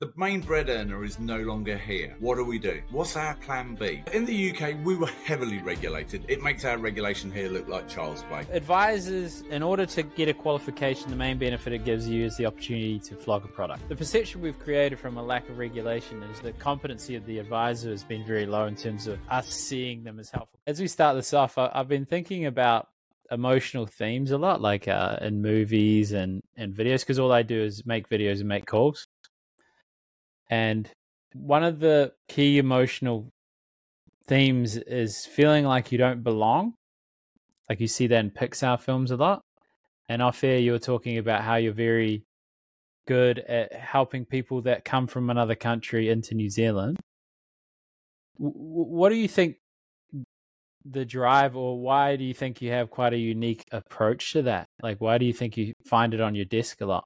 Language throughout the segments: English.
The main bread earner is no longer here. What do we do? What's our plan B? In the UK, we were heavily regulated. It makes our regulation here look like child's play. Advisors, in order to get a qualification, the main benefit it gives you is the opportunity to flog a product. The perception we've created from a lack of regulation is the competency of the advisor has been very low in terms of us seeing them as helpful. As we start this off, I've been thinking about emotional themes a lot, like in movies and videos, because all I do is make videos and make calls. And one of the key emotional themes is feeling like you don't belong. Like you see that in Pixar films a lot. And off air, you were talking about how you're very good at helping people that come from another country into New Zealand. What do you think the drive, or why do you think you have quite a unique approach to that? Like, why do you think you find it on your desk a lot?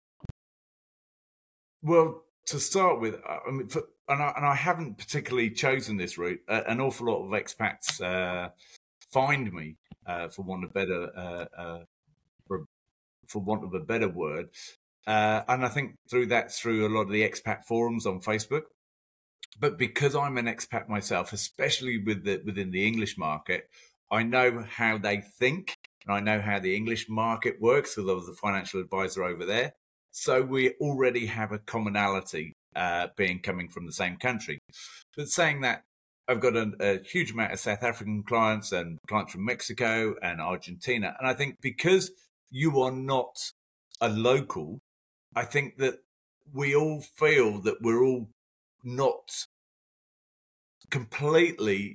Well, to start with, I mean, I haven't particularly chosen this route. An awful lot of expats find me, for want of a better word, and I think through a lot of the expat forums on Facebook. But because I'm an expat myself, especially within the English market, I know how they think, and I know how the English market works, because I was a financial advisor over there. So we already have a commonality, coming from the same country. But saying that, I've got a huge amount of South African clients and clients from Mexico and Argentina. And I think because you are not a local, I think that we all feel that we're all not completely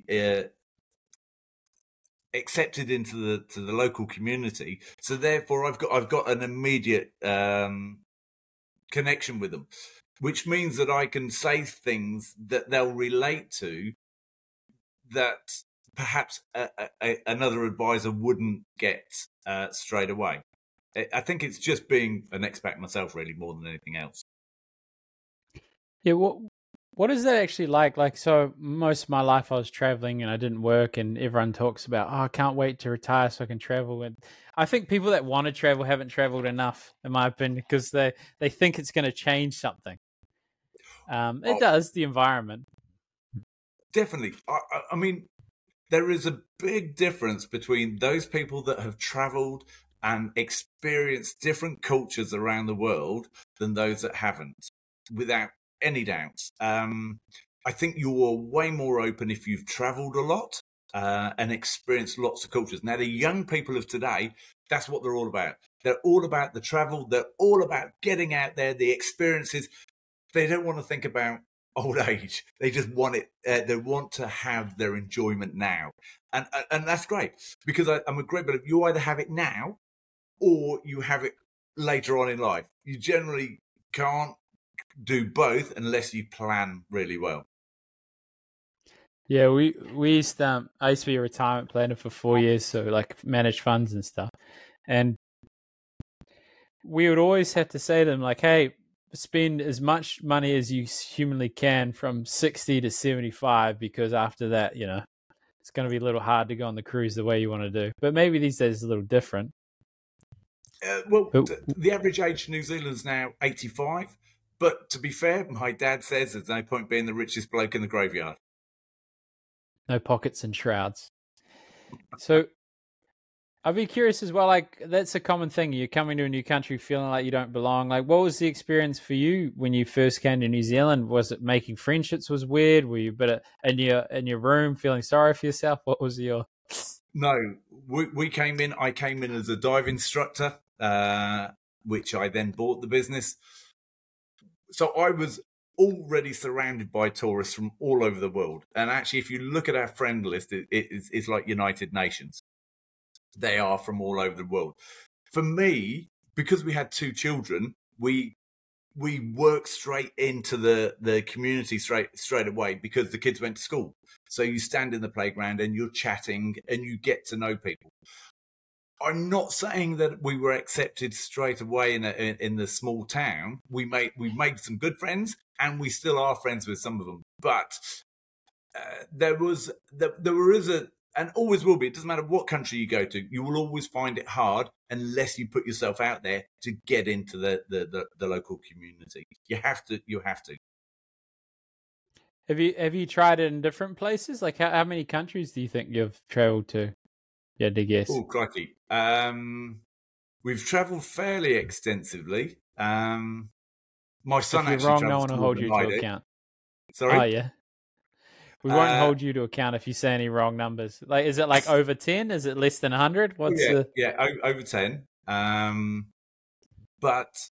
accepted into the local community. So therefore, I've got an immediate connection with them, which means that I can say things that they'll relate to that perhaps another advisor wouldn't get straight away. I think it's just being an expat myself, really, more than anything else. Yeah, what is that actually like? Like, so most of my life I was traveling and I didn't work, and everyone talks about, I can't wait to retire so I can travel. And I think people that want to travel haven't traveled enough, in my opinion, because they think it's going to change something. It does, the environment. Definitely. I mean, there is a big difference between those people that have traveled and experienced different cultures around the world than those that haven't, without any doubt. I think you're way more open if you've traveled a lot and experienced lots of cultures. Now, the young people of today, that's what they're all about. They're all about the travel. They're all about getting out there, the experiences. They don't want to think about old age. They just want it. They want to have their enjoyment now. And that's great, because I'm a great believer. You either have it now or you have it later on in life. You generally can't do both unless you plan really well. Yeah, we used I used to be a retirement planner for 4 years, so like manage funds and stuff. And we would always have to say to them, like, hey, spend as much money as you humanly can from 60 to 75, because after that, it's going to be a little hard to go on the cruise the way you want to do. But maybe these days is a little different. The average age in New Zealand is now 85. But to be fair, my dad says there's no point being the richest bloke in the graveyard. No pockets and shrouds. So I'd be curious as well, like, that's a common thing. You're coming to a new country feeling like you don't belong. Like, what was the experience for you when you first came to New Zealand? Was it making friendships was weird? Were you in your room feeling sorry for yourself? What was your... No, I came in as a dive instructor, which I then bought the business. So I was already surrounded by tourists from all over the world. And actually, if you look at our friend list, it's like United Nations. They are from all over the world. For me, because we had 2 children, we worked straight into the community straight away, because the kids went to school. So you stand in the playground and you're chatting and you get to know people. I'm not saying that we were accepted straight away in the small town. We made some good friends, and we still are friends with some of them. But there was and always will be. It doesn't matter what country you go to. You will always find it hard unless you put yourself out there to get into the local community. You have to. You have to. Have you tried it in different places? Like how many countries do you think you've traveled to? Yeah, to guess. Oh, crikey. We've travelled fairly extensively. My son If you're actually wrong, no travels one will more hold than you I to do. account. Sorry? Oh, yeah. We won't hold you to account if you say any wrong numbers. Like, is it like over 10? Is it less than 100? What's the... over 10. But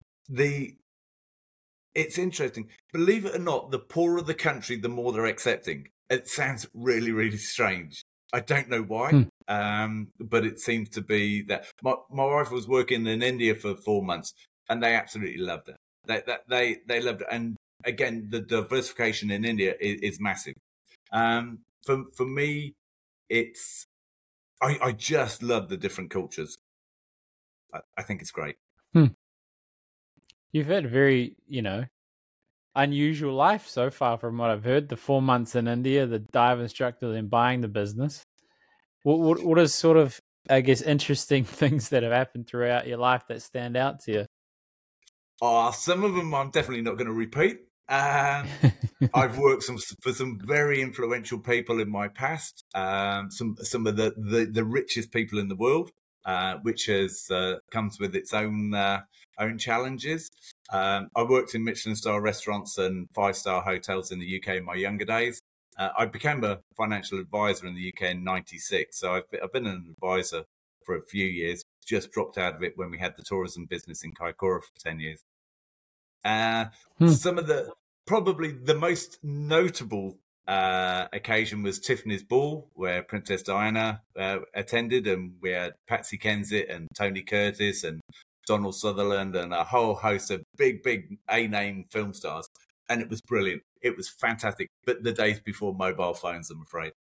it's interesting. Believe it or not, the poorer the country, the more they're accepting. It sounds really, really strange. I don't know why, but it seems to be that my wife was working in India for 4 months, and they absolutely loved it. They loved it, and again, the diversification in India is massive. For me, it's I just love the different cultures. I think it's great. You've had a very, unusual life so far from what I've heard. The 4 months in India, the dive instructor, then buying the business. What is sort of, I guess, interesting things that have happened throughout your life that stand out to you? Some of them I'm definitely not going to repeat. I've worked for some very influential people in my past. Some of the richest people in the world, which has comes with its own challenges. I worked in Michelin-star restaurants and 5-star hotels in the UK in my younger days. I became a financial advisor in the UK in '96, so I've been an advisor for a few years. Just dropped out of it when we had the tourism business in Kaikoura for 10 years. Some of probably the most notable occasion was Tiffany's ball, where Princess Diana attended, and we had Patsy Kensit and Tony Curtis and Donald Sutherland and a whole host of big A-name film stars, and it was brilliant. It was fantastic. But the days before mobile phones, I'm afraid.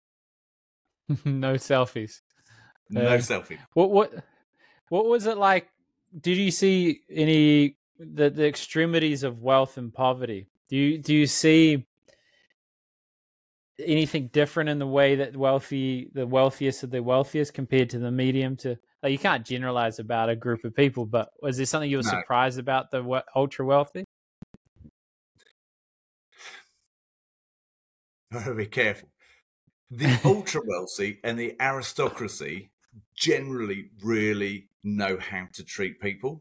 No selfies. No selfie. What was it like? Did you see any the extremities of wealth and poverty? Do you see anything different in the way that the wealthiest of the wealthiest compared to the medium to, like, you can't generalize about a group of people, but was there something you were surprised about the ultra wealthy? Very careful. The ultra wealthy and the aristocracy generally really know how to treat people.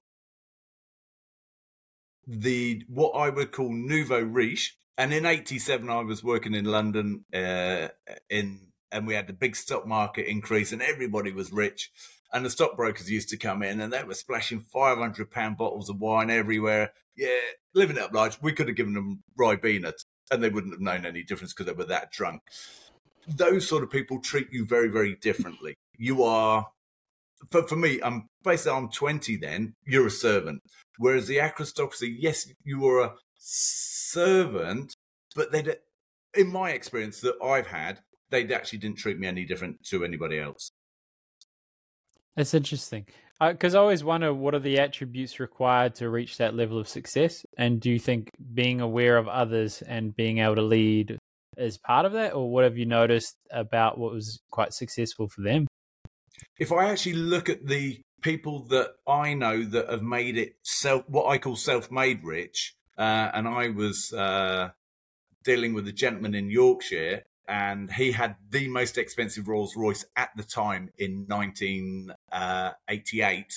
What I would call nouveau riche, and in '87 I was working in London and we had the big stock market increase and everybody was rich, and the stockbrokers used to come in and they were splashing £500 bottles of wine everywhere. Yeah, living it up large. We could have given them Ribena and they wouldn't have known any difference because they were that drunk. Those sort of people treat you very, very differently. You are, for me, I'm 20 then, you're a servant. Whereas the aristocracy, yes, you are a servant, but in my experience that I've had, they actually didn't treat me any different to anybody else. That's interesting. Because I always wonder, what are the attributes required to reach that level of success? And do you think being aware of others and being able to lead is part of that? Or what have you noticed about what was quite successful for them? If I actually look at the people that I know that have made it what I call self-made rich, and I was dealing with a gentleman in Yorkshire, and he had the most expensive Rolls Royce at the time in 1988.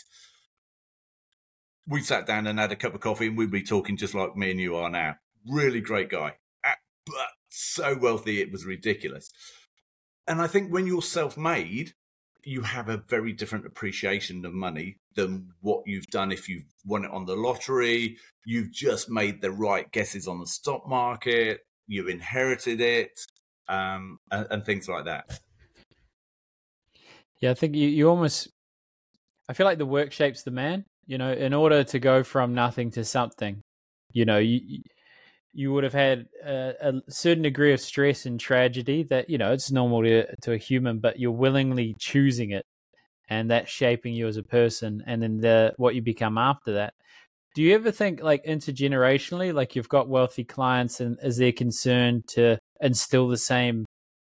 We sat down and had a cup of coffee, and we'd be talking just like me and you are now. Really great guy, but so wealthy it was ridiculous. And I think when you're self-made, you have a very different appreciation of money than what you've done if you've won it on the lottery. You've just made the right guesses on the stock market. You've inherited it, and things like that. Yeah, I think you almost, I feel like the work shapes the man. In order to go from nothing to something, you would have had a certain degree of stress and tragedy that, it's normal to a human, but you're willingly choosing it, and that's shaping you as a person, and then what you become after that. Do you ever think, like, intergenerationally, like you've got wealthy clients, and is there concern to instill the same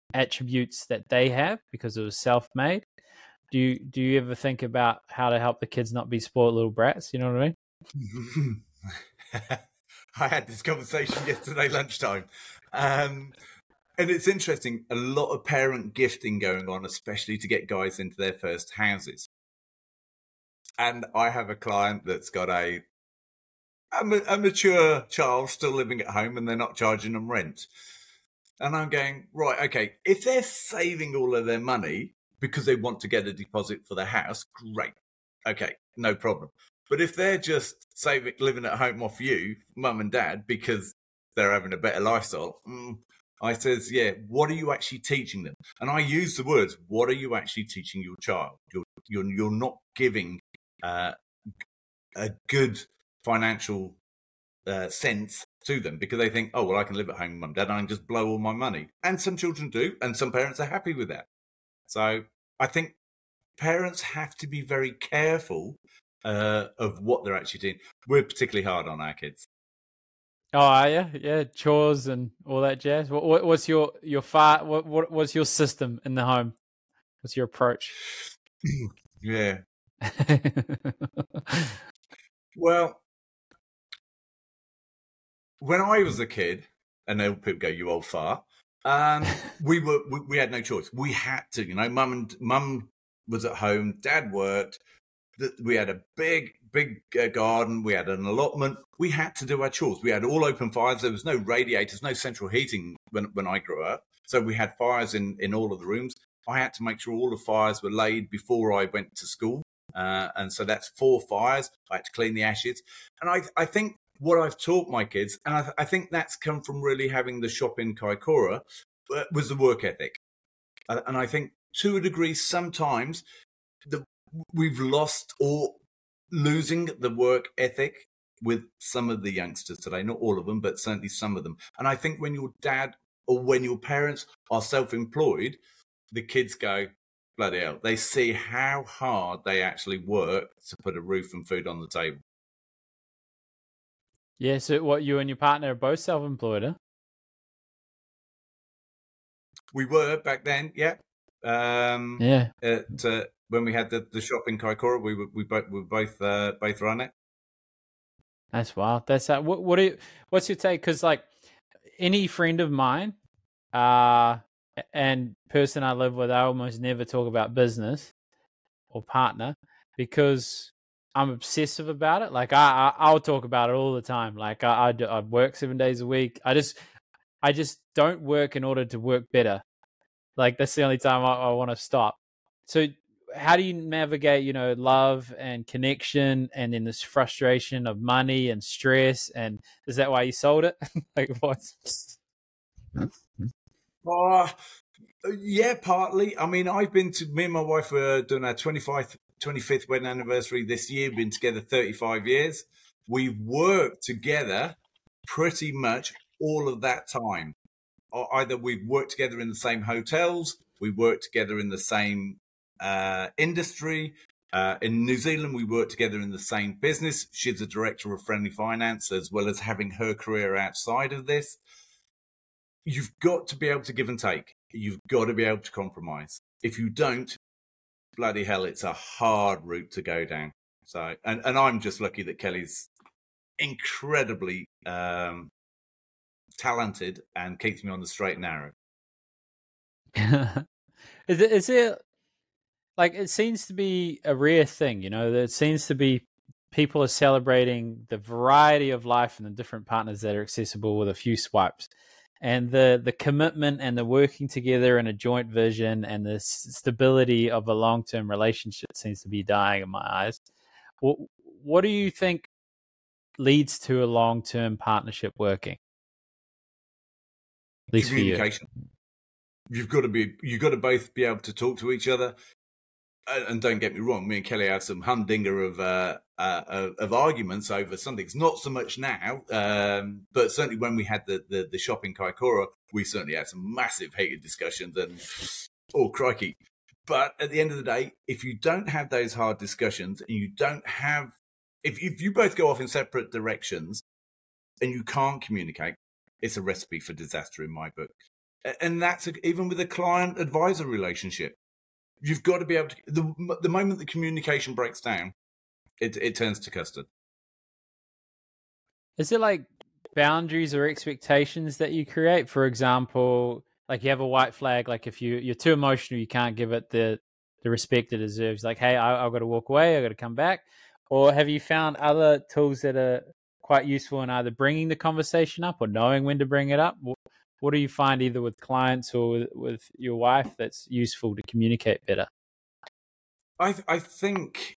attributes that they have because it was self-made. Do you ever think about how to help the kids not be spoiled little brats? You know what I mean? I had this conversation yesterday lunchtime. And it's interesting, a lot of parent gifting going on, especially to get guys into their first houses. And I have a client that's got a mature child still living at home and they're not charging them rent. And I'm going, right, okay, if they're saving all of their money because they want to get a deposit for their house, great. Okay, no problem. But if they're just living at home off you, mum and dad, because they're having a better lifestyle, I says, yeah, what are you actually teaching them? And I use the words, what are you actually teaching your child? You're not giving a good financial sense to them because they think, oh, well, I can live at home with mum and dad and I can just blow all my money. And some children do, and some parents are happy with that. So I think parents have to be very careful of what they're actually doing. We're particularly hard on our kids. Oh, yeah, chores and all that jazz. What's your what's your system in the home? What's your approach? Yeah. Well, when I was a kid, and then people go, "You old fart," we had no choice. We had to, Mum was at home, Dad worked. We had a big garden. We had an allotment. We had to do our chores. We had all open fires. There was no radiators, no central heating when I grew up. So we had fires in all of the rooms. I had to make sure all the fires were laid before I went to school. And so that's 4 fires. I had to clean the ashes. And I think what I've taught my kids, and I think that's come from really having the shop in Kaikoura, was the work ethic. And I think to a degree, sometimes we've lost or losing the work ethic with some of the youngsters today, not all of them, but certainly some of them. And I think when your dad or when your parents are self-employed, the kids go, bloody hell, they see how hard they actually work to put a roof and food on the table. Yeah, so what, you and your partner are both self-employed, huh? We were back then, yeah. Yeah. When we had the shop in Kaikoura, we both run it. That's wild. That's what's your take? Because like any friend of mine, and person I live with, I almost never talk about business or partner because I'm obsessive about it. Like I'll talk about it all the time. Like I work 7 days a week. I just don't work in order to work better. Like that's the only time I want to stop. So how do you navigate, love and connection and then this frustration of money and stress? And is that why you sold it? Like what? Yeah, partly. I mean, me and my wife were doing our 25th wedding anniversary this year. We've been together 35 years. We've worked together pretty much all of that time. Either we've worked together in the same hotels, we worked together in the same industry. In New Zealand, we worked together in the same business. She's a director of Friendly Finance, as well as having her career outside of this. You've got to be able to give and take. You've got to be able to compromise. If you don't, bloody hell, it's a hard route to go down. So, and I'm just lucky that Kelly's incredibly talented and keeps me on the straight and narrow. Is it like, it seems to be a rare thing, it seems to be people are celebrating the variety of life and the different partners that are accessible with a few swipes, and the commitment and the working together in a joint vision and the stability of a long-term relationship seems to be dying in my eyes. What do you think leads to a long-term partnership working? At least communication. For you. You've got to both be able to talk to each other. And don't get me wrong, me and Kelly had some humdinger of arguments over something. It's not so much now, but certainly when we had the shop in Kaikoura, we certainly had some massive heated discussions and, oh, crikey. But at the end of the day, if you don't have those hard discussions and you don't have, if you both go off in separate directions and you can't communicate, it's a recipe for disaster in my book. And that's even with a client advisor relationship. You've got to be able to, the moment the communication breaks down, it turns to custard. Is it like boundaries or expectations that you create? For example, like you have a white flag, like if you're too emotional, you can't give it the respect it deserves. Like, hey, I've got to walk away, I've got to come back. Or have you found other tools that are quite useful in either bringing the conversation up or knowing when to bring it up? What do you find either with clients or with your wife that's useful to communicate better? I think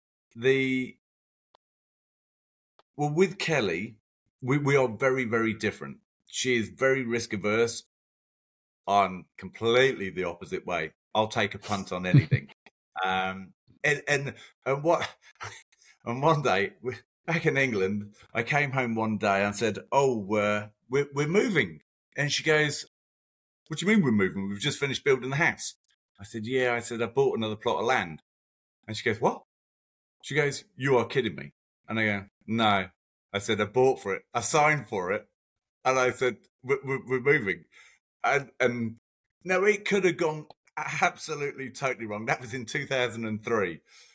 with Kelly, we are very, very different. She is very risk averse. I'm completely the opposite way. I'll take a punt on anything. And what? And one day, back in England, I came home one day and said, "Oh, we're moving." And she goes, "What do you mean we're moving? We've just finished building the house." I said, "Yeah." I said, "I bought another plot of land." And she goes, "What?" She goes, "You are kidding me." And I go, "No." I said, "I bought for it. I signed for it." And I said, "We're moving." And no, it could have gone absolutely totally wrong. That was in 2003.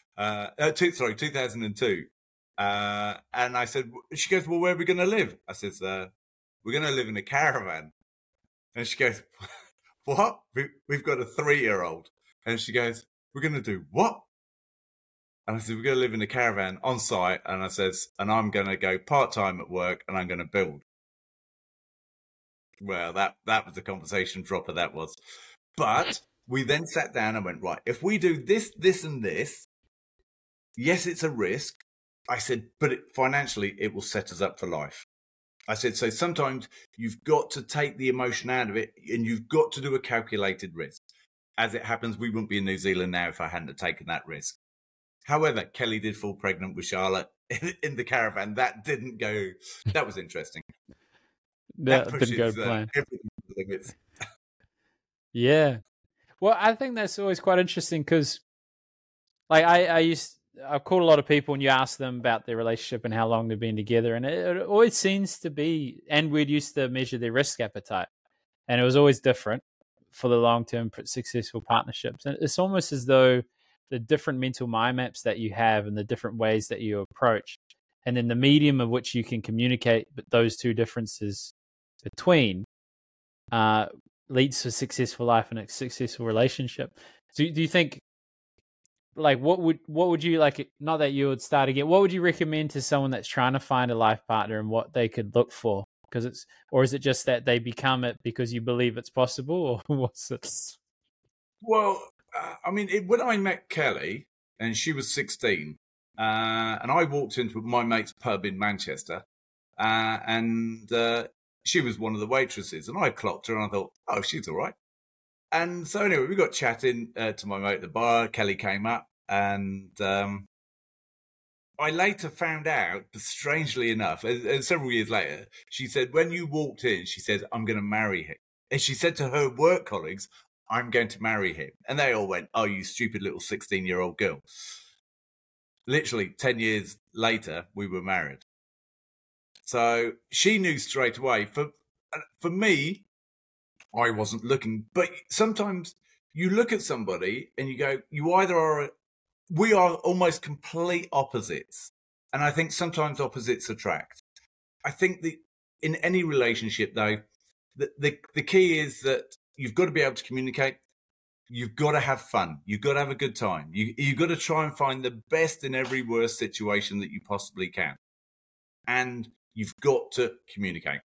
2002. And I said, she goes, "Well, where are we going to live?" I said, "We're going to live in a caravan." And she goes, "What? We've got a 3-year-old." And she goes, "We're going to do what?" And I said, "We're going to live in a caravan on site." And I says, "And I'm going to go part-time at work and I'm going to build." Well, that was a conversation dropper, that was. But we then sat down and went, right, if we do this, this, and this, yes, it's a risk. I said, but financially, it will set us up for life. I said, so sometimes you've got to take the emotion out of it and you've got to do a calculated risk. As it happens, we wouldn't be in New Zealand now if I hadn't taken that risk. However, Kelly did fall pregnant with Charlotte in the caravan. That didn't go, that was interesting. That didn't go to plan. Everything to the limits. Yeah. Well, I think that's always quite interesting because, like, I've called a lot of people and you ask them about their relationship and how long they've been together, and it always seems to be, and we'd used to measure their risk appetite, and it was always different for the long-term successful partnerships. And it's almost as though the different mental mind maps that you have and the different ways that you approach, and then the medium of which you can communicate those two differences between leads to a successful life and a successful relationship. Do you think, like, what would you like, not that you would start again, what would you recommend to someone that's trying to find a life partner and what they could look for? Because or is it just that they become it because you believe it's possible, or what's it? Well, I mean, when I met Kelly and she was 16, and I walked into my mate's pub in Manchester, and she was one of the waitresses, and I clocked her and I thought, oh, she's all right. And so anyway, we got chatting to my mate at the bar. Kelly came up, and I later found out, strangely enough, several years later, she said, when you walked in, she said, "I'm going to marry him." And she said to her work colleagues, "I'm going to marry him." And they all went, "Oh, you stupid little 16-year-old girl." Literally 10 years later, we were married. So she knew straight away. For me, I wasn't looking. But sometimes you look at somebody and you go, we are almost complete opposites. And I think sometimes opposites attract. I think in any relationship, though, the key is that you've got to be able to communicate. You've got to have fun. You've got to have a good time. You've got to try and find the best in every worst situation that you possibly can. And you've got to communicate.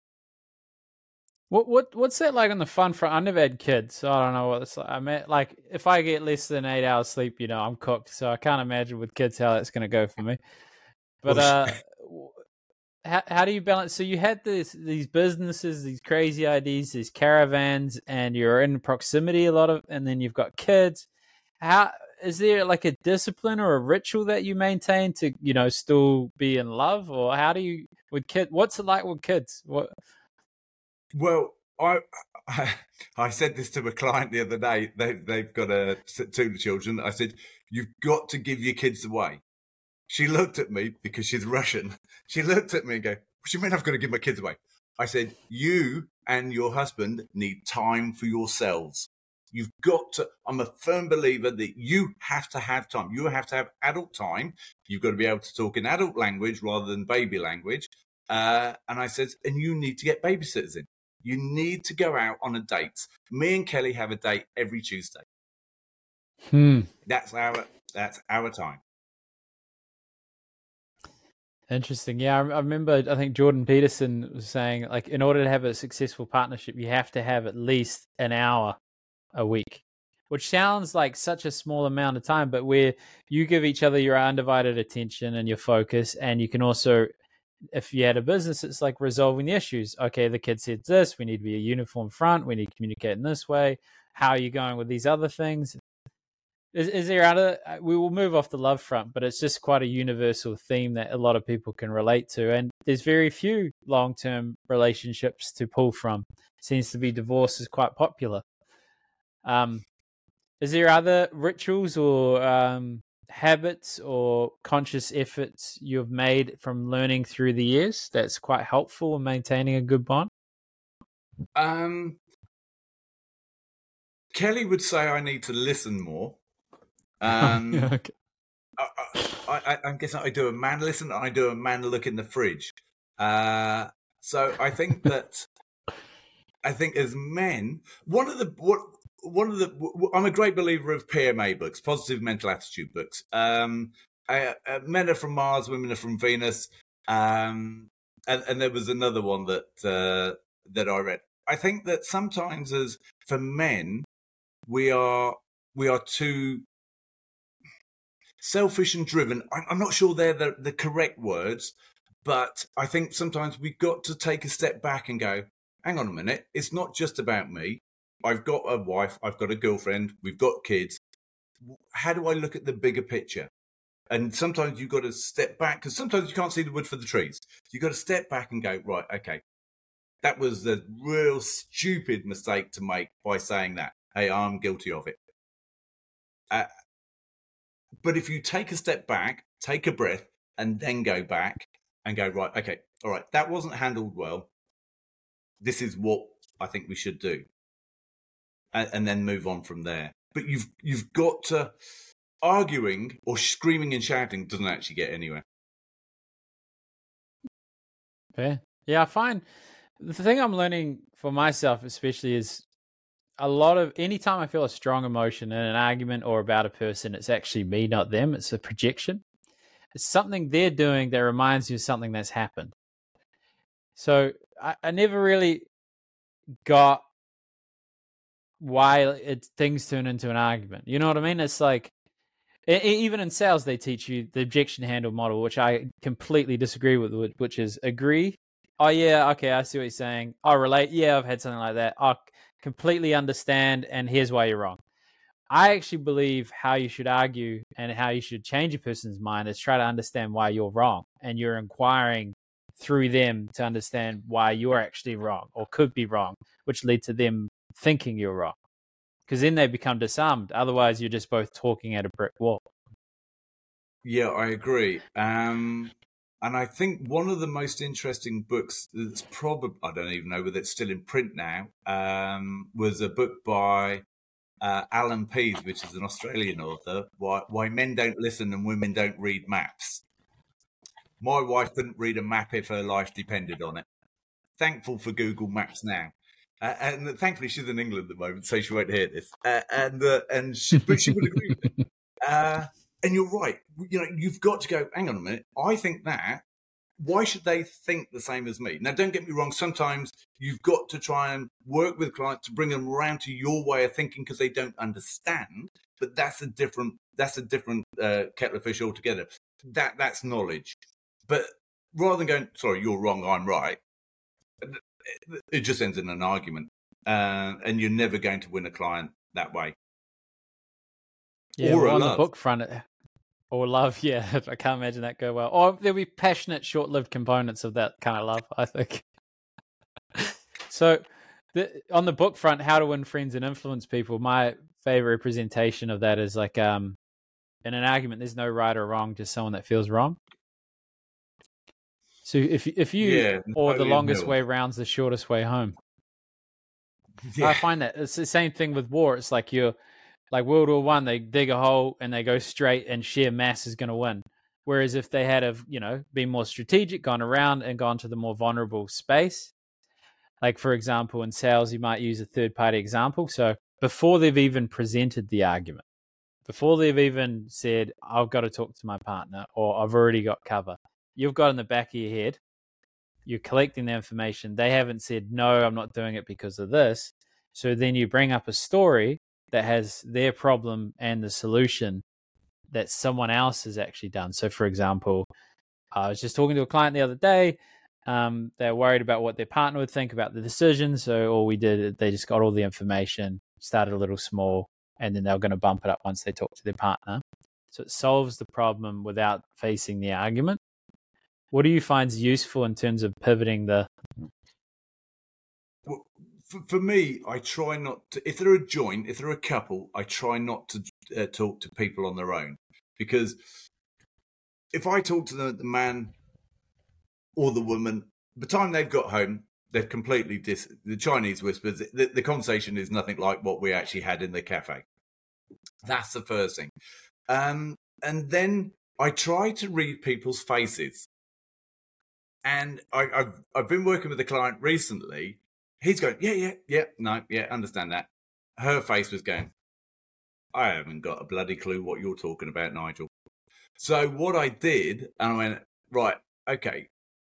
What's that like on the fun front? I never had kids, so I don't know what it's like. I mean, like, if I get less than 8 hours sleep, I'm cooked. So I can't imagine with kids how that's going to go for me. But how do you balance? So you had these businesses, these crazy ideas, these caravans, and you're in proximity a lot of, and then you've got kids. How is there like a discipline or a ritual that you maintain to still be in love, or how do you with kids? What's it like with kids? What? Well, I said this to a client the other day. They've got 2 children. I said, "You've got to give your kids away." She looked at me because she's Russian. She looked at me and go, "What do you mean I've got to give my kids away?" I said, "You and your husband need time for yourselves. You've got to, I'm a firm believer that you have to have time. You have to have adult time. You've got to be able to talk in adult language rather than baby language. And I said, and you need to get babysitters in. You need to go out on a date. Me and Kelly have a date every Tuesday. That's our time. Interesting. Yeah, I remember, I think Jordan Peterson was saying, like, in order to have a successful partnership, you have to have at least an hour a week, which sounds like such a small amount of time, but where you give each other your undivided attention and your focus, and you can also, if you had a business, it's like resolving the issues. Okay, the kid said this, we need to be a uniform front, we need to communicate in this way. How are you going with these other things? Is there other? We will move off the love front, but it's just quite a universal theme that a lot of people can relate to. And there's very few long-term relationships to pull from. Seems to be divorce is quite popular. Is there other rituals or habits or conscious efforts you've made from learning through the years that's quite helpful in maintaining a good bond? Kelly would say I need to listen more. Okay. I guess I do a man listen and I do a man look in the fridge. So I think that as men, I'm a great believer of PMA books, positive mental attitude books. Men are from Mars, women are from Venus, and there was another one that I read. I think that sometimes, as for men, we are too selfish and driven. I'm not sure they're the correct words, but I think sometimes we've got to take a step back and go, hang on a minute, it's not just about me. I've got a wife, I've got a girlfriend, we've got kids. How do I look at the bigger picture? And sometimes you've got to step back, because sometimes you can't see the wood for the trees. You've got to step back and go, right, okay, that was a real stupid mistake to make by saying that. Hey, I'm guilty of it. But if you take a step back, take a breath, and then go back and go, right, okay, all right, that wasn't handled well. This is what I think we should do. And then move on from there. But you've got to, arguing or screaming and shouting doesn't actually get anywhere. Fair. Yeah, I find the thing I'm learning for myself especially is a lot of, anytime I feel a strong emotion in an argument or about a person, it's actually me, not them. It's a projection. It's something they're doing that reminds you of something that's happened. So I never really got why things turn into an argument. You know what I mean? It's like, even in sales, they teach you the objection handle model, which I completely disagree with, which is agree. Oh, yeah, okay, I see what you're saying. I relate. Yeah, I've had something like that. I completely understand, and here's why you're wrong. I actually believe how you should argue and how you should change a person's mind is try to understand why you're wrong, and you're inquiring through them to understand why you're actually wrong or could be wrong, which leads to them thinking you're wrong. Because then they become disarmed. Otherwise, you're just both talking at a brick wall. Yeah, I agree. And I think one of the most interesting books that's probably, I don't even know whether it's still in print now, was a book by Alan Pease, which is an Australian author, Why Men Don't Listen and Women Don't Read Maps. My wife couldn't read a map if her life depended on it. Thankful for Google Maps now. And thankfully she's in England at the moment, so she won't hear this. But she would agree with it. And you're right. You know, you've got to go, hang on a minute. I think that. Why should they think the same as me? Now, don't get me wrong. Sometimes you've got to try and work with clients to bring them around to your way of thinking because they don't understand. But that's a different kettle of fish altogether. That's knowledge. But rather than going, sorry, you're wrong, I'm right, it just ends in an argument. And you're never going to win a client that way. Yeah, or on the book front, or love, yeah. I can't imagine that go well. Or there'll be passionate, short-lived components of that kind of love, I think. So, on the book front, How to Win Friends and Influence People, my favorite representation of that is like, in an argument, there's no right or wrong, just someone that feels wrong. So if you, or the longest way round's the shortest way home. I Yeah. find that it's the same thing with war. It's like you're like World War One, they dig a hole and they go straight, and sheer mass is going to win. Whereas if they had have been more strategic, gone around and gone to the more vulnerable space, like for example in sales, you might use a third party example. So before they've even presented the argument, before they've even said, I've got to talk to my partner or I've already got cover, you've got in the back of your head, you're collecting the information. They haven't said, no, I'm not doing it because of this. So then you bring up a story that has their problem and the solution that someone else has actually done. So, for example, I was just talking to a client the other day. They're worried about what their partner would think about the decision. So all we did, they just got all the information, started a little small, and then they were going to bump it up once they talk to their partner. So it solves the problem without facing the argument. What do you find is useful in terms of pivoting the... Well, for me, I try not to, if they're a joint, if they're a couple, I try not to talk to people on their own. Because if I talk to the man or the woman, by the time they've got home, they've completely the Chinese whispers. The conversation is nothing like what we actually had in the cafe. That's the first thing. And then I try to read people's faces. And I've been working with a client recently. He's going, understand that. Her face was going, I haven't got a bloody clue what you're talking about, Nigel. So what I did, and I went, right, okay,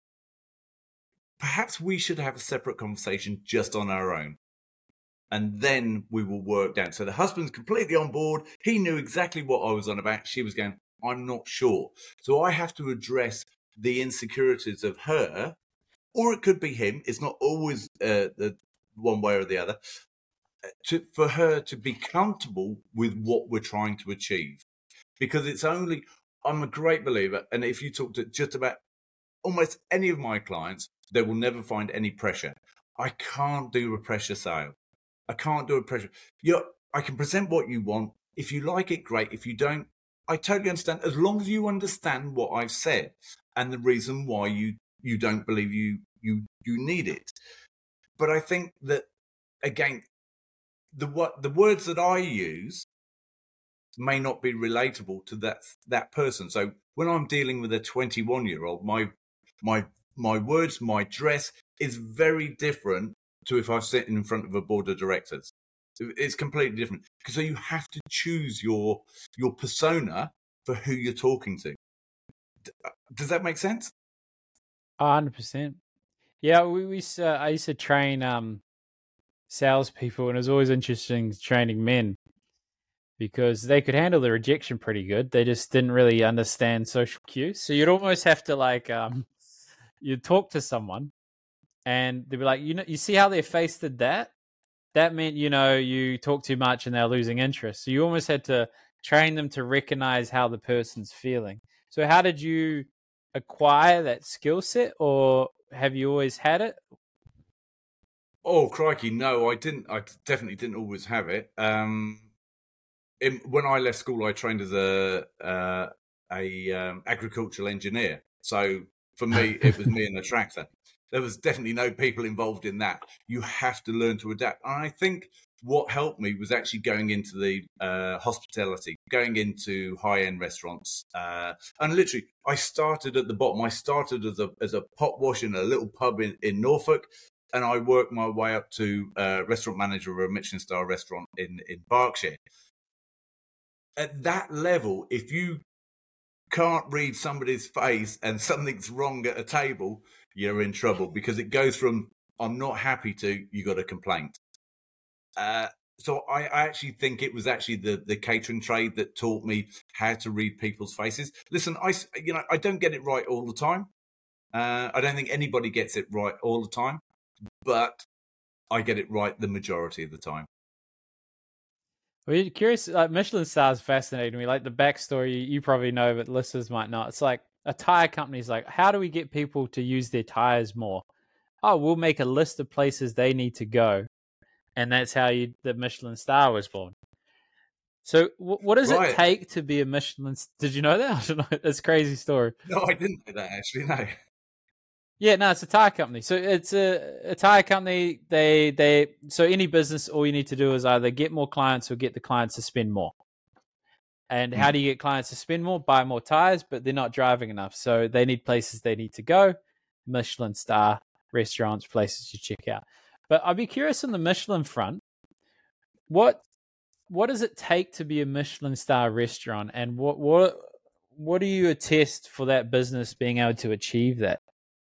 perhaps we should have a separate conversation just on our own. And then we will work down. So the husband's completely on board. He knew exactly what I was on about. She was going, I'm not sure. So I have to address the insecurities of her, or it could be him. It's not always the one way or the other. For her to be comfortable with what we're trying to achieve. Because I'm a great believer, and if you talk to just about almost any of my clients, they will never find any pressure. I can't do a pressure sale. I can't do a pressure. I can present what you want. If you like it, great. If you don't, I totally understand. As long as you understand what I've said and the reason why you don't believe you need it. But I think that, again, the words that I use may not be relatable to that person. So when I'm dealing with a 21-year-old, my words, my dress is very different to if I'm sitting in front of a board of directors. It's completely different. So you have to choose your persona for who you're talking to. Does that make sense? 100%. Yeah, I used to train salespeople, and it was always interesting training men because they could handle the rejection pretty good. They just didn't really understand social cues. So you'd almost have to you'd talk to someone, and they'd be like, you see how their face did that? That meant you talk too much and they're losing interest. So you almost had to train them to recognize how the person's feeling. So how did you acquire that skill set, or have you always had it? Oh, crikey, no, I didn't. I definitely didn't always have it. When I left school, I trained as a agricultural engineer. So for me, it was me and a tractor. There was definitely no people involved in that. You have to learn to adapt. And I think what helped me was actually going into the hospitality, going into high-end restaurants. And literally, I started at the bottom. I started as a pot wash in a little pub in Norfolk. And I worked my way up to restaurant manager of a Michelin star restaurant in Berkshire. At that level, if you can't read somebody's face and something's wrong at a table, you're in trouble, because it goes from I'm not happy to you got a complaint. So I actually think it was actually the catering trade that taught me how to read people's faces. Listen, I don't get it right all the time. I don't think anybody gets it right all the time, but I get it right the majority of the time. Well, you're curious, like Michelin stars fascinating me. Like the backstory, you probably know, but listeners might not. It's like a tire company's like, how do we get people to use their tires more? Oh, we'll make a list of places they need to go, and that's how the Michelin star was born. So, what does it take to be a Michelin? Did you know that? I don't know. It's a crazy story. No, I didn't know that actually. No. Yeah, no, it's a tire company. So it's a tire company. So any business, all you need to do is either get more clients or get the clients to spend more. And how do you get clients to spend more? Buy more tires, but they're not driving enough. So they need places they need to go. Michelin star restaurants, places you check out. But I'd be curious on the Michelin front. What does it take to be a Michelin star restaurant, and what do you attest for that business being able to achieve that?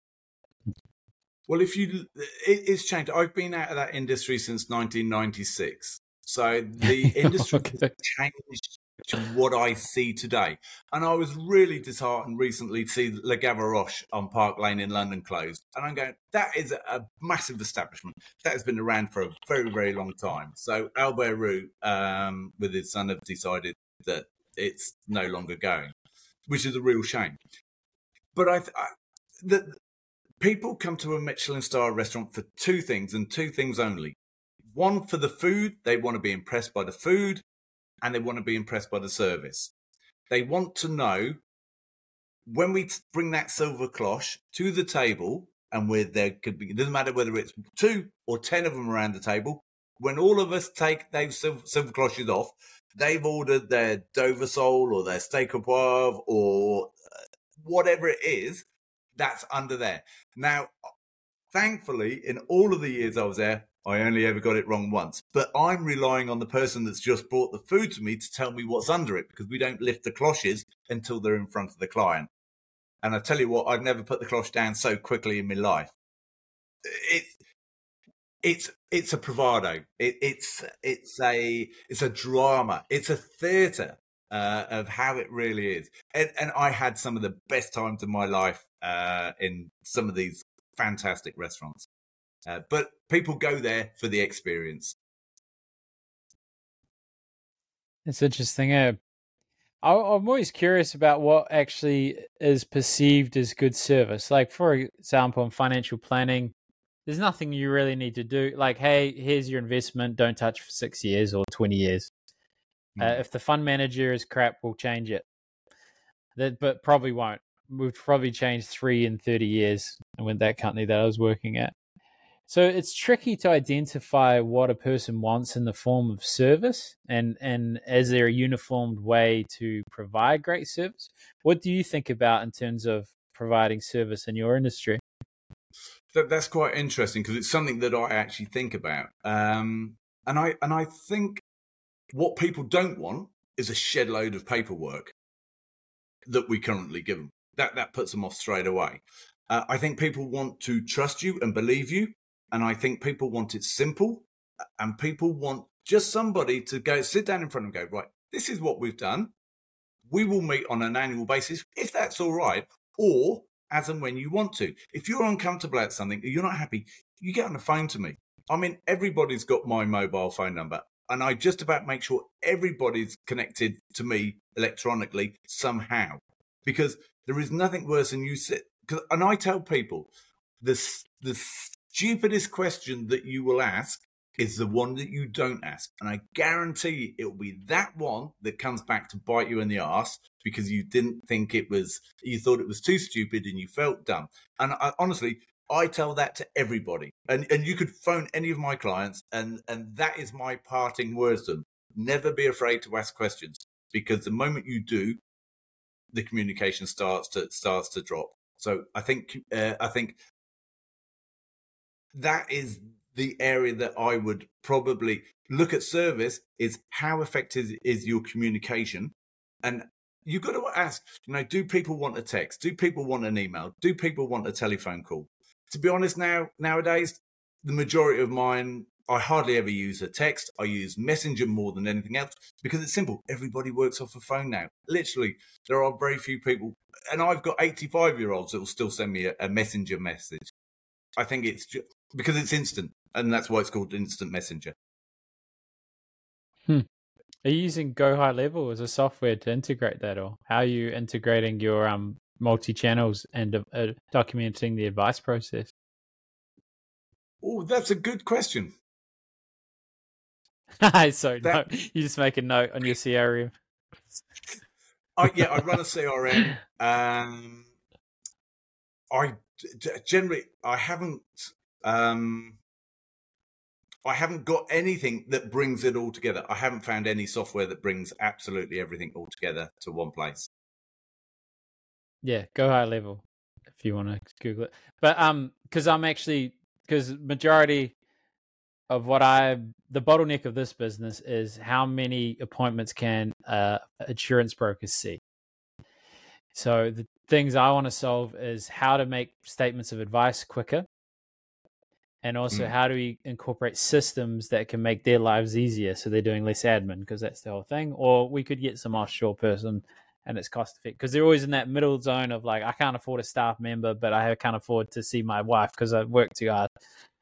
Well, it's changed. I've been out of that industry since 1996. So the industry has changed to what I see today. And I was really disheartened recently to see Le Gavaroche on Park Lane in London closed. And I'm going, that is a massive establishment. That has been around for a very, very long time. So Albert Roux, with his son, have decided that it's no longer going, which is a real shame. But people come to a Michelin star restaurant for two things, and two things only. One, for the food. They want to be impressed by the food, and they want to be impressed by the service. They want to know when we bring that silver cloche to the table, and there could be, it doesn't matter whether it's 2 or 10 of them around the table, when all of us take those silver cloches off, they've ordered their Dover sole or their steak au poivre or whatever it is, that's under there. Now, thankfully, in all of the years I was there, I only ever got it wrong once. But I'm relying on the person that's just brought the food to me to tell me what's under it, because we don't lift the cloches until they're in front of the client. And I tell you what, I've never put the cloche down so quickly in my life. It's a bravado. It's a drama. It's a theatre of how it really is. And I had some of the best times of my life in some of these fantastic restaurants. But people go there for the experience. It's interesting. I'm always curious about what actually is perceived as good service. Like, for example, in financial planning, there's nothing you really need to do. Like, hey, here's your investment. Don't touch for 6 years or 20 years. If the fund manager is crap, we'll change it. But probably won't. We've probably changed 3 in 30 years with that company that I was working at. So it's tricky to identify what a person wants in the form of service, and is there a uniformed way to provide great service? What do you think about in terms of providing service in your industry? That's quite interesting, because it's something that I actually think about. And I think what people don't want is a shed load of paperwork that we currently give them. That puts them off straight away. I think people want to trust you and believe you. And I think people want it simple, and people want just somebody to go sit down in front and go, right, this is what we've done. We will meet on an annual basis, if that's all right, or as and when you want to. If you're uncomfortable at something, you're not happy, you get on the phone to me. I mean, everybody's got my mobile phone number, and I just about make sure everybody's connected to me electronically somehow, because there is nothing worse than you sit. And I tell people, the stupidest question that you will ask is the one that you don't ask. And I guarantee it will be that one that comes back to bite you in the arse, because you didn't think you thought it was too stupid and you felt dumb. And honestly, I tell that to everybody. And you could phone any of my clients, and that is my parting words to them. Never be afraid to ask questions, because the moment you do, the communication starts to drop. So I think that is the area that I would probably look at. Service is how effective is your communication. And you've got to ask, do people want a text? Do people want an email? Do people want a telephone call? To be honest, nowadays, the majority of mine, I hardly ever use a text. I use Messenger more than anything else, because it's simple. Everybody works off a phone now. Literally, there are very few people, and I've got 85-year-olds that will still send me a Messenger message. I think it's just because it's instant, and that's why it's called Instant Messenger. Are you using Go High Level as a software to integrate that, or how are you integrating your multi-channels and documenting the advice process? Oh, that's a good question. No, you just make a note on your CRM. I run a CRM. generally, I haven't got anything that brings it all together. I haven't found any software that brings absolutely everything all together to one place. Yeah, Go High Level if you want to Google it. But because majority of the bottleneck of this business is how many appointments can insurance brokers see. So the things I want to solve is how to make statements of advice quicker, and also how do we incorporate systems that can make their lives easier so they're doing less admin, because that's the whole thing. Or we could get some offshore person and it's cost effective, because they're always in that middle zone of like, I can't afford a staff member, but I can't afford to see my wife because I work too hard.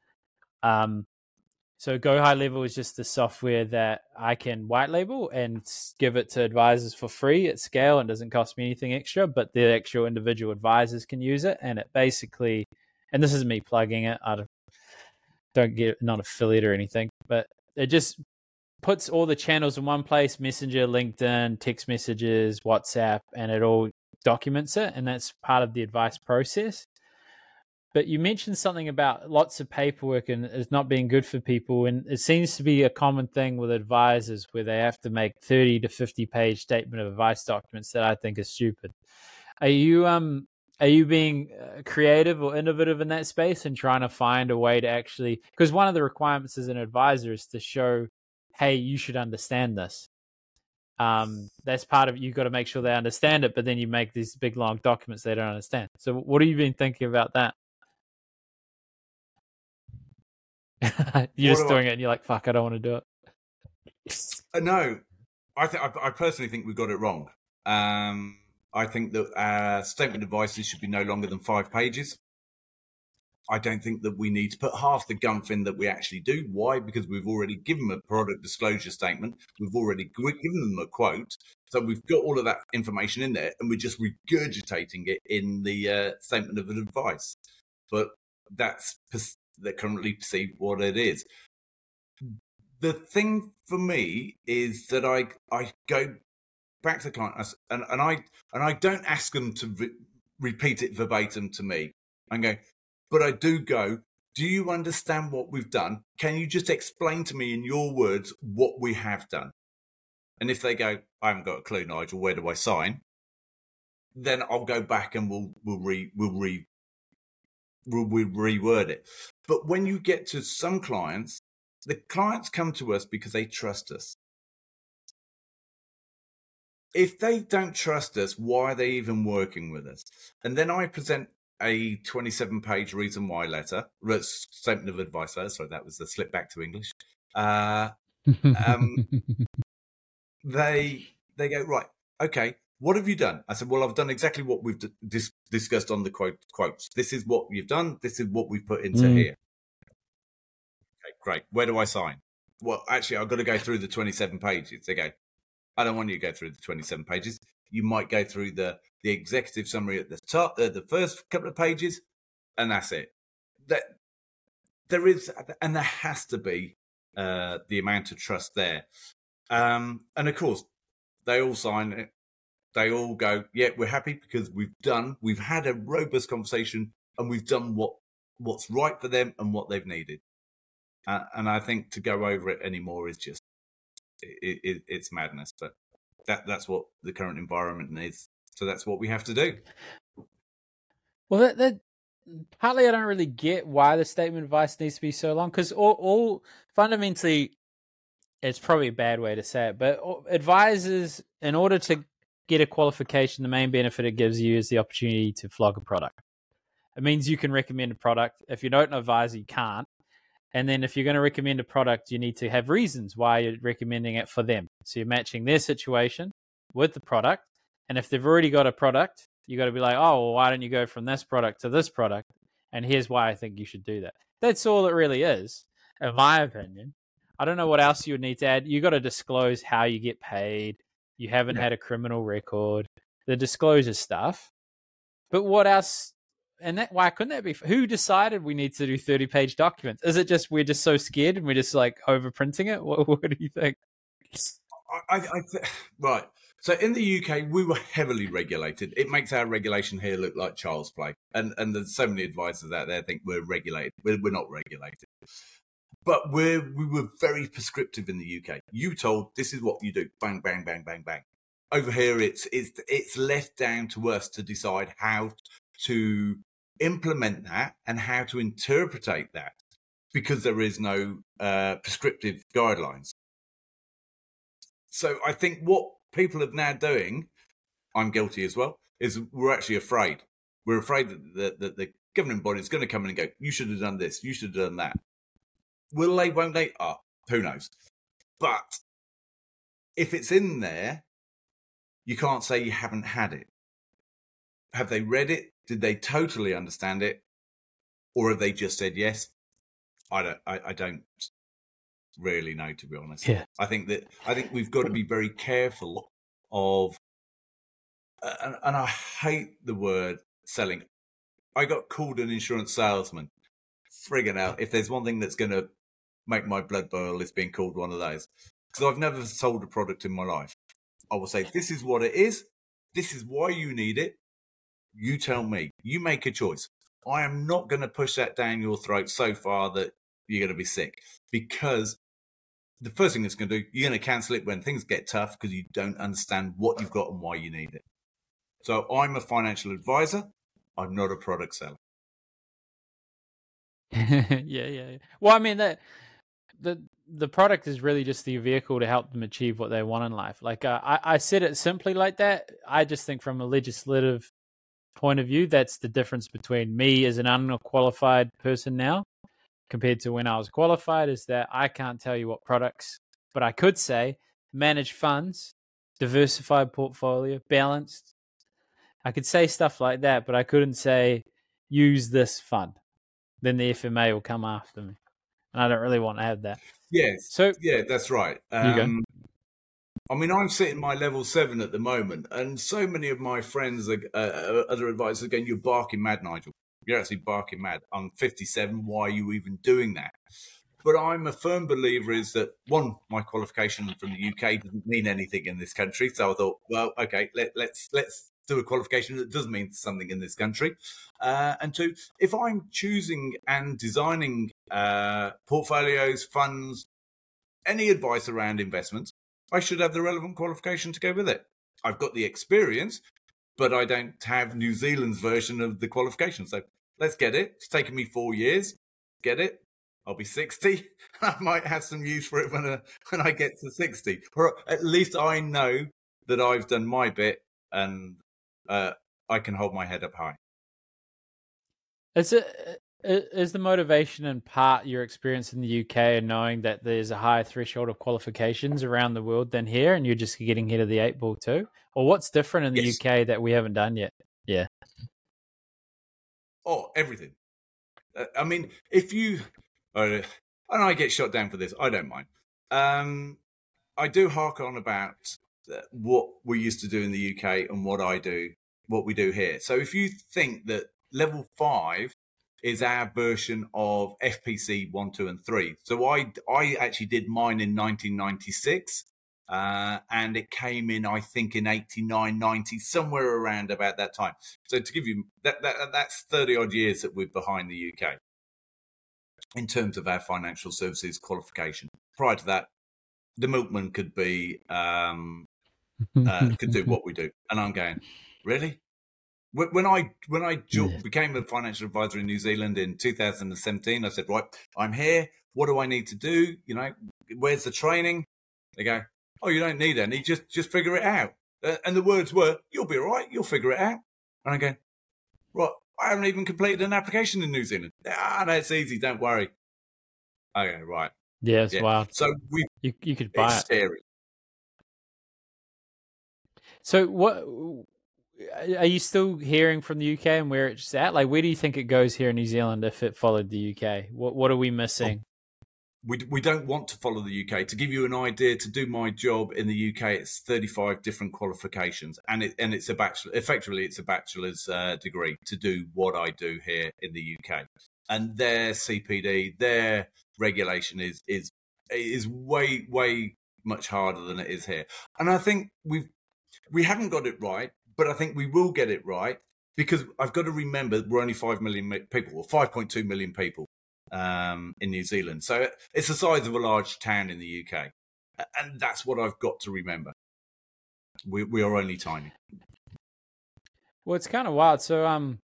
So Go High Level is just the software that I can white label and give it to advisors for free at scale, and doesn't cost me anything extra, but the actual individual advisors can use it. And it basically, and this is me plugging it, I don't get not affiliate or anything, but it just puts all the channels in one place: Messenger, LinkedIn, text messages, WhatsApp, and it all documents it. And that's part of the advice process. But you mentioned something about lots of paperwork and it's not being good for people. And it seems to be a common thing with advisors where they have to make 30 to 50 page statement of advice documents that I think is stupid. Are you being creative or innovative in that space and trying to find a way to actually, because one of the requirements as an advisor is to show, hey, you should understand this. That's part of, you got to make sure they understand it, but then you make these big long documents they don't understand. So what have you been thinking about that? You're just doing it and you're like, fuck, I don't want to do it. No, I personally think we got it wrong. I think that statement of advices should be no longer than 5 pages. I don't think that we need to put half the gumph in that we actually do. Why? Because we've already given them a product disclosure statement. We've already given them a quote. So we've got all of that information in there, and we're just regurgitating it in the statement of advice. But they currently perceive what it is. The thing for me is that I go back to the client and I don't ask them to repeat it verbatim to me. I go, but I do go, do you understand what we've done? Can you just explain to me in your words what we have done? And if they go, I haven't got a clue, Nigel, where do I sign? Then I'll go back and we'll reword it. But when you get to some clients, the clients come to us because they trust us. If they don't trust us, why are they even working with us? And then I present a 27-page reason why letter, statement of advice letter. Sorry, that was the slip back to English. They go, right, okay, what have you done? I said, well, I've done exactly what we've discussed on the quotes. This is what you've done. This is what we've put into here. Okay, great. Where do I sign? Well, actually, I've got to go through the 27 pages. They go, I don't want you to go through the 27 pages. You might go through the executive summary at the top, the first couple of pages, and that's it. There is, and there has to be the amount of trust there. And of course, they all sign it. They all go, yeah, we're happy because we've had a robust conversation and we've done what's right for them and what they've needed. And I think to go over it anymore is just, it's madness. But that's what the current environment is. So that's what we have to do. Well, that partly I don't really get why the statement of advice needs to be so long, because all fundamentally, it's probably a bad way to say it, but advisors, in order to get a qualification, the main benefit it gives you is the opportunity to flog a product. It means you can recommend a product. If you're not an advisor, you can't. And then if you're going to recommend a product, you need to have reasons why you're recommending it for them. So you're matching their situation with the product. And if they've already got a product, you got to be like, oh, well, why don't you go from this product to this product? And here's why I think you should do that. That's all it really is, in my opinion. I don't know what else you would need to add. You got to disclose how you get paid. You haven't had a criminal record. The disclosure stuff. But what else? And why couldn't that be? Who decided we need to do 30-page documents? Is it just we're just so scared and we're just like overprinting it? What do you think? Right. So in the UK, we were heavily regulated. It makes our regulation here look like child's play. And there's so many advisors out there think we're regulated. We're not regulated. But we were very prescriptive in the UK. You told this is what you do. Bang, bang, bang, bang, bang. Over here, it's left down to us to decide how to implement that and how to interpretate that, because there is no prescriptive guidelines. So I think what people are now doing, I'm guilty as well, is we're actually afraid. We're afraid that the governing body is going to come in and go, you should have done this, you should have done that. Will they, won't they? Who knows? But if it's in there, you can't say you haven't had it. Have they read it? Did they totally understand it? Or have they just said yes? I don't really know, to be honest. Yeah. I think we've got to be very careful of, and I hate the word selling. I got called an insurance salesman. Friggin' hell, if there's one thing that's going to make my blood boil, it's being called one of those. Because I've never sold a product in my life. I will say, this is what it is. This is why you need it. You tell me. You make a choice. I am not going to push that down your throat so far that you're going to be sick. Because the first thing it's going to do, you're going to cancel it when things get tough because you don't understand what you've got and why you need it. So I'm a financial advisor. I'm not a product seller. Yeah. Well, I mean, the product is really just the vehicle to help them achieve what they want in life. Like I said it simply like that. I just think from a legislative point of view, that's the difference between me as an unqualified person now compared to when I was qualified, is that I can't tell you what products, but I could say manage funds, diversified portfolio, balanced. I could say stuff like that, but I couldn't say use this fund. Then the FMA will come after me. And I don't really want to have that. Yes. So yeah, that's right. You go. I mean, I'm sitting my level 7 at the moment, and so many of my friends, other advisors, are going, you're barking mad, Nigel. You're actually barking mad. I'm 57. Why are you even doing that? But I'm a firm believer is that, one, my qualification from the UK doesn't mean anything in this country. So I thought, well, okay, let's do a qualification that does mean something in this country. And two, if I'm choosing and designing portfolios, funds, any advice around investments, I should have the relevant qualification to go with it. I've got the experience, but I don't have New Zealand's version of the qualification. So let's get it. It's taken me 4 years. Get it. I'll be 60. I might have some use for it when I get to 60. Or at least I know that I've done my bit and I can hold my head up high. Is the motivation in part your experience in the UK and knowing that there's a higher threshold of qualifications around the world than here, and you're just getting hit of the 8 ball too? Or what's different in the Yes. UK that we haven't done yet? Yeah. Oh, everything. I mean, if you... and I get shot down for this, I don't mind. I do hark on about what we used to do in the UK and what we do here. So if you think that level 5 is our version of FPC 1, 2, and 3. So I actually did mine in 1996, and it came in, I think, in 89, 90, somewhere around about that time. So to give you that's 30 odd years that we're behind the UK in terms of our financial services qualification. Prior to that, the milkman could be could do what we do, and I'm going, really? When I became a financial advisor in New Zealand in 2017, I said, right, I'm here. What do I need to do? You know, where's the training? They go, oh, you don't need any. Just figure it out. And the words were, you'll be all right. You'll figure it out. And I go, right, I haven't even completed an application in New Zealand. No, it's easy. Don't worry. I go, right. Yeah, it's wild. So you could buy it's scary. So what... Are you still hearing from the UK and where it's at? Like, where do you think it goes here in New Zealand if it followed the UK? What are we missing? We don't want to follow the UK. To give you an idea, to do my job in the UK, it's 35 different qualifications, and it's a bachelor. Effectively, it's a bachelor's degree to do what I do here in the UK. And their CPD, their regulation is way much harder than it is here. And I think We haven't got it right, but I think we will get it right, because I've got to remember we're only 5 million people, or 5.2 million people in New Zealand. So it's the size of a large town in the UK. And that's what I've got to remember. We are only tiny. Well, it's kind of wild. So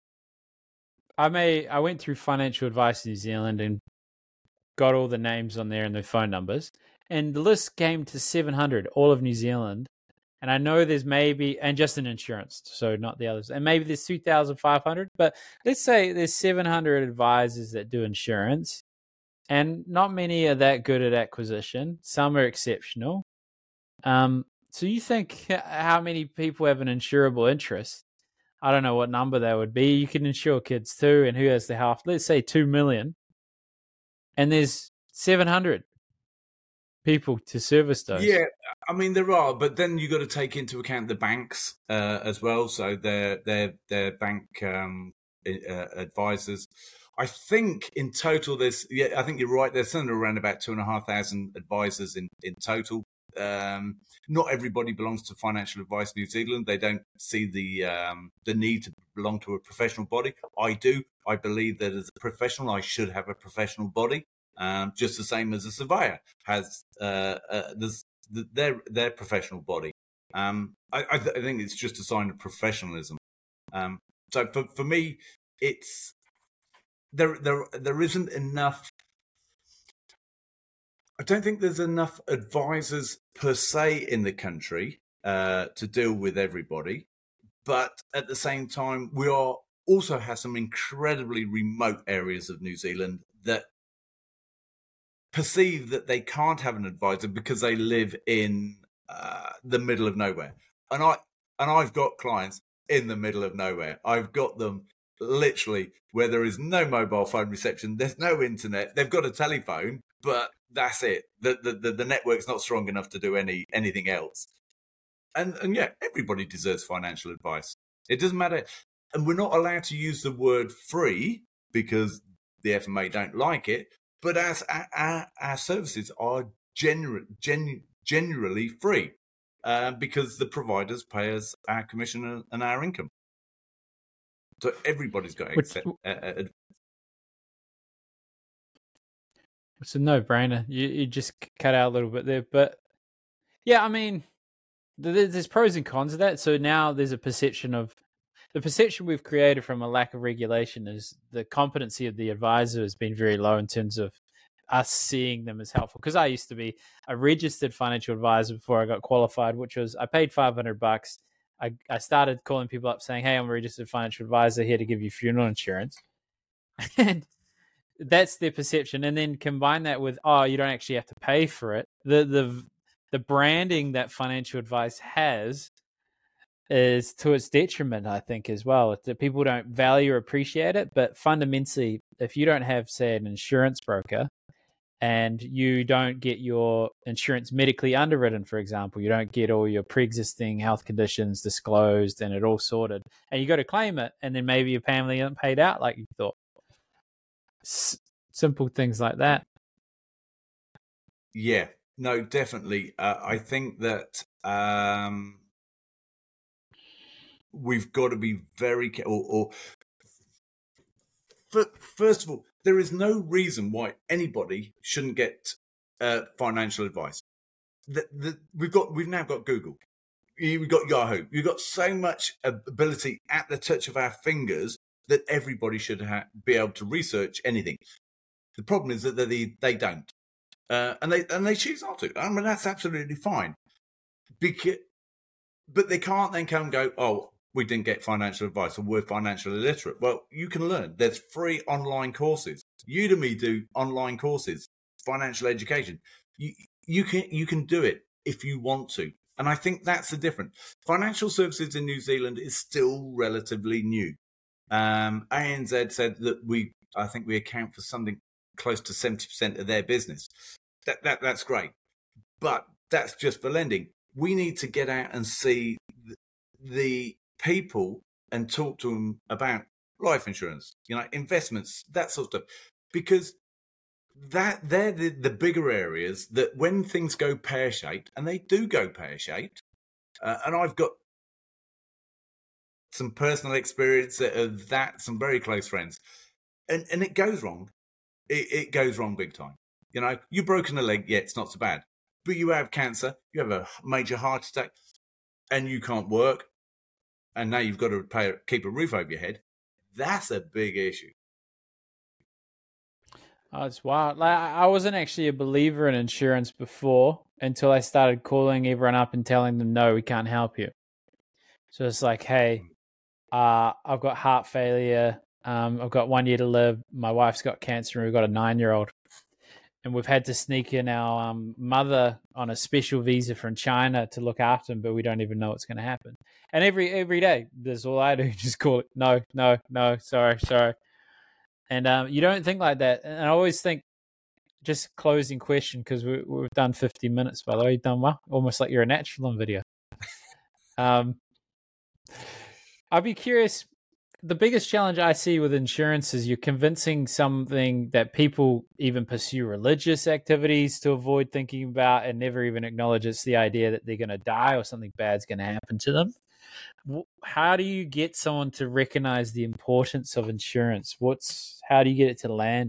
I went through Financial Advice New Zealand and got all the names on there and their phone numbers. And the list came to 700, all of New Zealand. And I know there's maybe, and just in insurance, so not the others. And maybe there's 2,500, but let's say there's 700 advisors that do insurance. And not many are that good at acquisition. Some are exceptional. So you think how many people have an insurable interest? I don't know what number that would be. You can insure kids too, and who has the health? Let's say 2 million. And there's 700 people to service those. Yeah, I mean there are, but then you got to take into account the banks as well. So their bank advisors. I think in total there's, I think you're right. There's something around about 2,500 advisors in total. Not everybody belongs to Financial Advice New Zealand. They don't see the need to belong to a professional body. I do. I believe that as a professional, I should have a professional body. Just the same as a surveyor has their professional body. I think it's just a sign of professionalism. So for me, it's there isn't enough. I don't think there's enough advisors per se in the country to deal with everybody. But at the same time, we also have some incredibly remote areas of New Zealand that perceive that they can't have an advisor because they live in the middle of nowhere. And I've got clients in the middle of nowhere. I've got them literally where there is no mobile phone reception, there's no internet. They've got a telephone, but that's it. The network's not strong enough to do anything else. And yeah, everybody deserves financial advice. It doesn't matter. And we're not allowed to use the word free because the FMA don't like it. But as our services are generally free because the providers pay us our commission and our income. So everybody's got access. It's a no-brainer. You just cut out a little bit there. But yeah, I mean, there's pros and cons of that. So now there's the perception we've created from a lack of regulation is the competency of the advisor has been very low in terms of us seeing them as helpful. Because I used to be a registered financial advisor before I got qualified, which was I paid $500. I started calling people up saying, "Hey, I'm a registered financial advisor here to give you funeral insurance," and that's their perception. And then combine that with, "Oh, you don't actually have to pay for it." The branding that financial advice has is to its detriment, I think, as well. That people don't value or appreciate it. But fundamentally, if you don't have, say, an insurance broker and you don't get your insurance medically underwritten, for example, you don't get all your pre-existing health conditions disclosed and it all sorted, and you go to claim it, and then maybe your family isn't paid out like you thought. Simple things like that. Yeah, no, definitely. I think that we've got to be very careful. First of all, there is no reason why anybody shouldn't get financial advice. We've now got Google, we've got Yahoo, we've got so much ability at the touch of our fingers that everybody should be able to research anything. The problem is that they don't, and they choose not to. I mean, that's absolutely fine, but they can't then come and go, "Oh, we didn't get financial advice, or we're financially illiterate." Well, you can learn. There's free online courses. Udemy do online courses, financial education. You can do it if you want to. And I think that's the difference. Financial services in New Zealand is still relatively new. ANZ said that I think we account for something close to 70% of their business. That's great. But that's just for lending. We need to get out and see the people and talk to them about life insurance, investments, that sort of stuff, because they're the bigger areas that when things go pear-shaped, and they do go pear-shaped, And I've got some personal experience of that, some very close friends. And it goes wrong. It goes wrong big time. You know, you've broken a leg, yeah, it's not so bad. But you have cancer, you have a major heart attack, and you can't work, and now you've got to keep a roof over your head. That's a big issue. Oh, it's wild. Like, I wasn't actually a believer in insurance before until I started calling everyone up and telling them, no, we can't help you. So it's like, hey, I've got heart failure. I've got 1 year to live. My wife's got cancer and we've got a 9-year-old. And we've had to sneak in our mother on a special visa from China to look after him, but we don't even know what's going to happen. And every day, that's all I do, just call it, no, sorry. And you don't think like that. And I always think, just closing question, because we've done 50 minutes, by the way. You've done well, almost like you're a natural on video. I'd be curious, the biggest challenge I see with insurance is you're convincing something that people even pursue religious activities to avoid thinking about and never even acknowledge it's the idea that they're going to die or something bad's going to happen to them. How do you get someone to recognize the importance of insurance? How do you get it to land?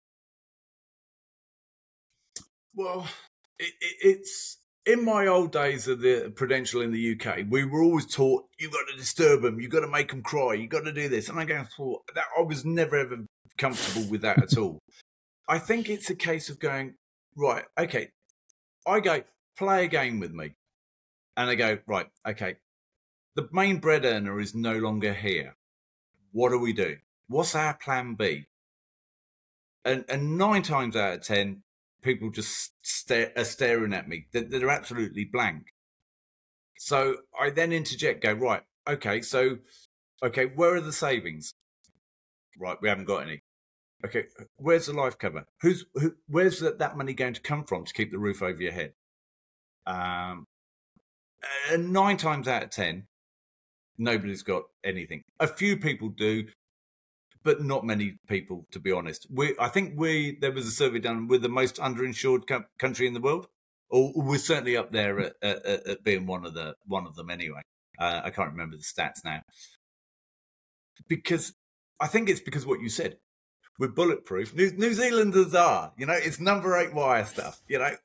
Well, it's in my old days of the Prudential in the UK, we were always taught, you've got to disturb them, you've got to make them cry, you've got to do this. And I was never, ever comfortable with that at all. I think it's a case of going, right, okay, I go, play a game with me. And I go, right, okay, the main bread earner is no longer here. What do we do? What's our plan B? And 9 times out of 10, people just are staring at me. They're absolutely blank. So I then interject, go, right, okay, where are the savings? Right, we haven't got any. Okay, where's the life cover? Where's that money going to come from to keep the roof over your head? And 9 times out of 10, nobody's got anything. A few people do, but not many people, to be honest. I think there was a survey done, we're the most underinsured country in the world, or we're certainly up there at being one of them anyway. I can't remember the stats now. Because I think it's because what you said. We're bulletproof. New Zealanders are, it's number 8 wire stuff.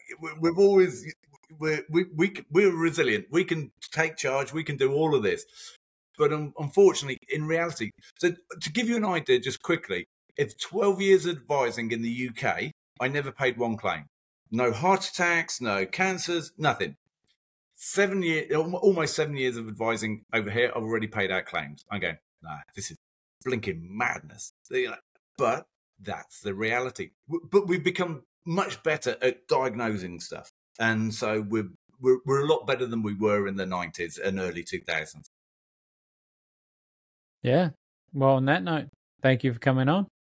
We're resilient. We can take charge. We can do all of this. But unfortunately, in reality, so to give you an idea just quickly, it's 12 years advising in the UK, I never paid one claim. No heart attacks, no cancers, nothing. 7 years, almost 7 years of advising over here, I've already paid out claims. I'm going, nah, this is blinking madness. But that's the reality. But we've become much better at diagnosing stuff. And so we're a lot better than we were in the 90s and early 2000s. Yeah. Well, on that note, thank you for coming on.